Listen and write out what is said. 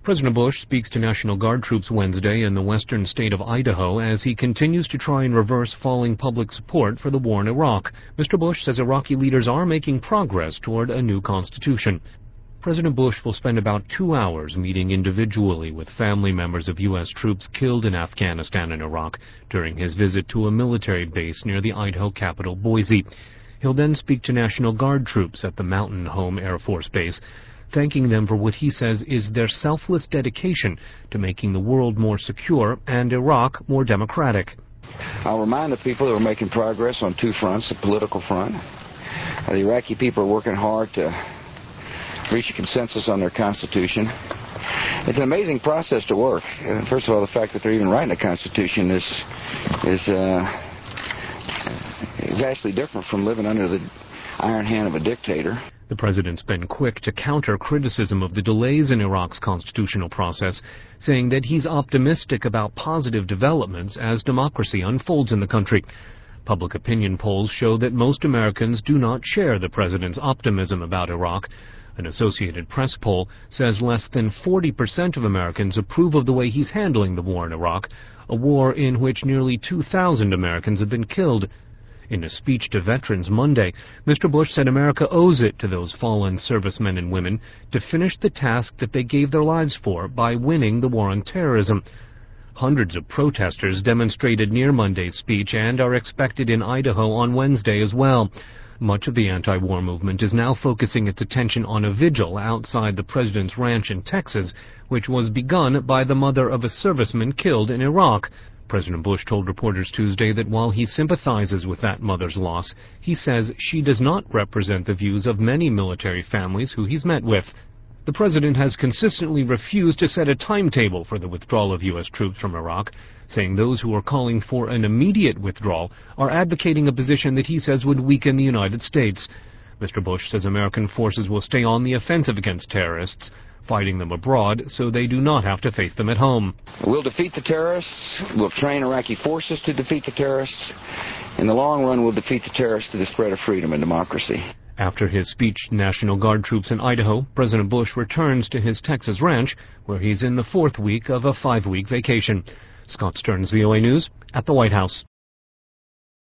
President Bush speaks to National Guard troops Wednesday in the western state of Idaho as he continues to try and reverse falling public support for the war in Iraq. Mr. Bush says Iraqi leaders are making progress toward a new constitution. President Bush will spend about 2 hours meeting individually with family members of U.S. troops killed in Afghanistan and Iraq during his visit to a military base near the Idaho capital, Boise. He'll then speak to National Guard troops at the Mountain Home Air Force Base, thanking them for what he says is their selfless dedication to making the world more secure and Iraq more democratic. I'll remind the people that we're making progress on two fronts, the political front. The Iraqi people are working hard to reach a consensus on their constitution. It's an amazing process to work. First of all, the fact that they're even writing a constitution is vastly different from living under the iron hand of a dictator. The president's been quick to counter criticism of the delays in Iraq's constitutional process, saying that he's optimistic about positive developments as democracy unfolds in the country. Public opinion polls show that most Americans do not share the president's optimism about Iraq. An Associated Press poll says less than 40% of Americans approve of the way he's handling the war in Iraq, a war in which nearly 2,000 Americans have been killed. In a speech to veterans Monday, Mr. Bush said America owes it to those fallen servicemen and women to finish the task that they gave their lives for by winning the war on terrorism. Hundreds of protesters demonstrated near Monday's speech and are expected in Idaho on Wednesday as well. Much of the anti-war movement is now focusing its attention on a vigil outside the president's ranch in Texas, which was begun by the mother of a serviceman killed in Iraq. President Bush told reporters Tuesday that while he sympathizes with that mother's loss, he says she does not represent the views of many military families who he's met with. The president has consistently refused to set a timetable for the withdrawal of U.S. troops from Iraq, saying those who are calling for an immediate withdrawal are advocating a position that he says would weaken the United States. Mr. Bush says American forces will stay on the offensive against terrorists, fighting them abroad so they do not have to face them at home. We'll defeat the terrorists. We'll train Iraqi forces to defeat the terrorists. In the long run, we'll defeat the terrorists to the spread of freedom and democracy. After his speech to National Guard troops in Idaho, President Bush returns to his Texas ranch, where he's in the 4th week of a 5-week vacation. Scott Stearns, VOA News, at the White House.